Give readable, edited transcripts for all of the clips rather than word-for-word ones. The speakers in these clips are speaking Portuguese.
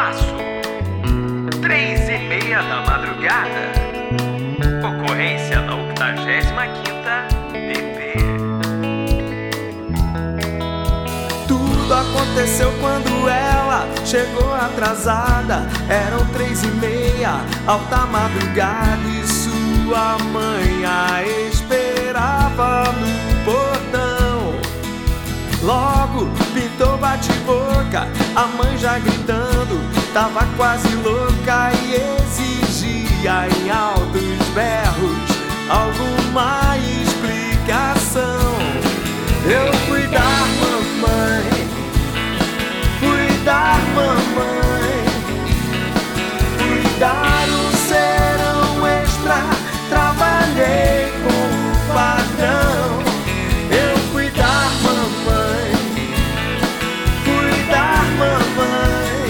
espaço, 3:30 da madrugada. Ocorrência da 85ª DP. Tudo aconteceu quando ela chegou atrasada. Eram 3:30, alta madrugada, e sua mãe a esperava no portão. Logo pintou bate-boca, a mãe já gritando, tava quase louca e exigia em altos berros alguma explicação. Eu fui dar mamãe, fui dar mamãe, fui dar um serão extra, trabalhei com o patrão. Eu fui dar mamãe, fui dar mamãe,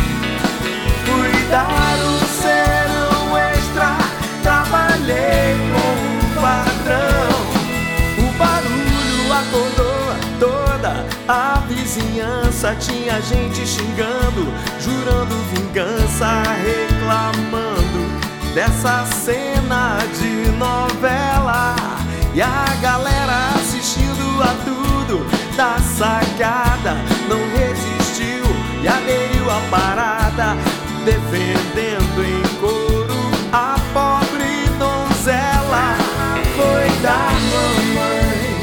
fui dar um serão extra, trabalhei com o patrão. O barulho acordou toda a vizinhança, tinha gente xingando, jurando vingança, reclamando dessa cena de novela. E a galera assistindo a tudo da sacada não resistiu e aderiu à parada, defendendo em coro a pobre donzela. Foi dar mamãe,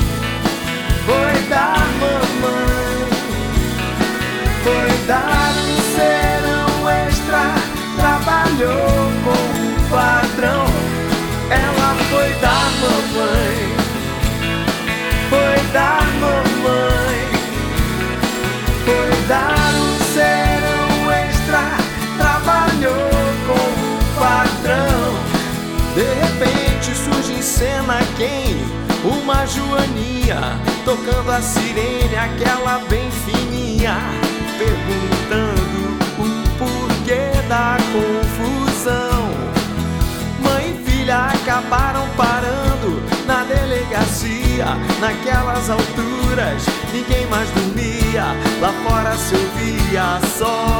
foi dar mamãe, foi dar um serão extra, trabalhou com o patrão. Ela foi dar mamãe, foi dar mamãe, foi dar um serão extra, trabalhou com o patrão. De repente surge em cena quem? Uma joaninha, tocando a sirene, aquela bem fininha, perguntando o porquê da confusão. Mãe e filha acabaram parando na delegacia. Naquelas alturas ninguém mais dormia, lá fora se ouvia só